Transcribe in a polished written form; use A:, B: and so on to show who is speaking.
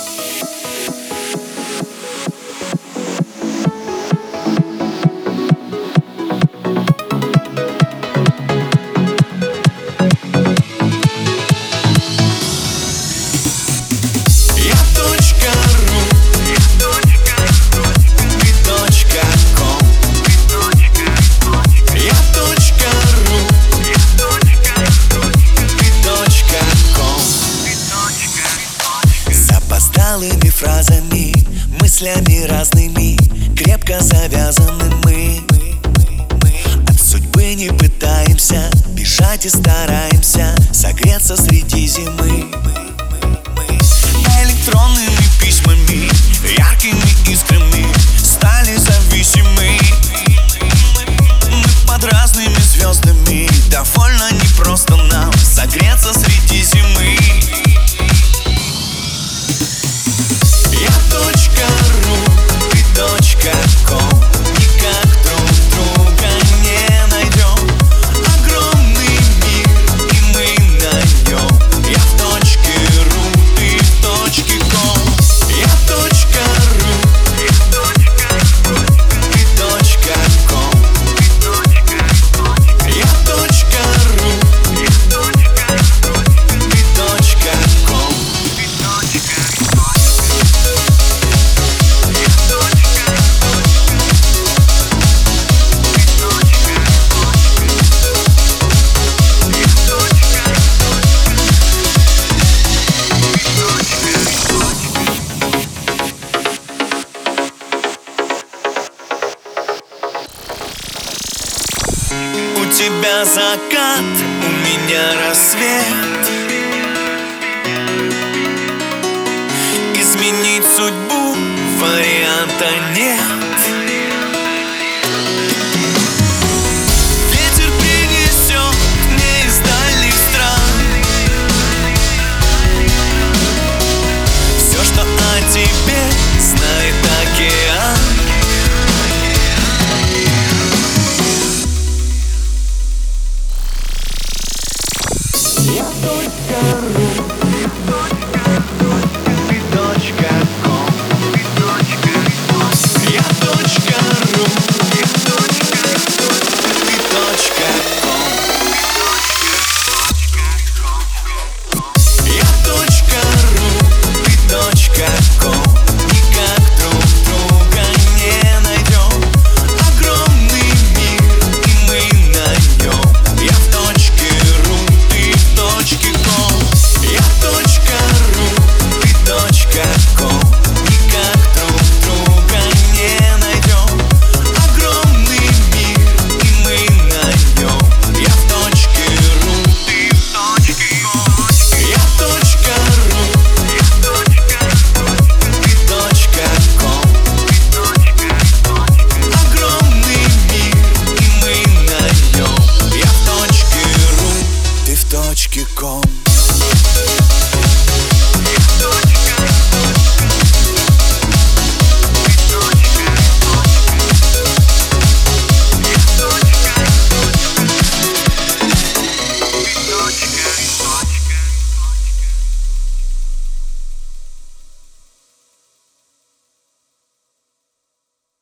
A: Запоздалыми фразами, мыслями разными, крепко завязаны мы. От судьбы не пытаемся бежать и стараемся согреться среди зимы. Электронными письмами, яркими искрами стали зависимы. Мы под разными звездами, довольно непросто нам согреться среди зимы. Я.ру, ты .ком, никак друг друга не найдем. Огромный мир, и мы на нем. Я в .ру, ты в .ком. Я.ру, ты .ком. Я.ру, ты .ком. У тебя закат, у меня рассвет. Изменить судьбу варианта нет.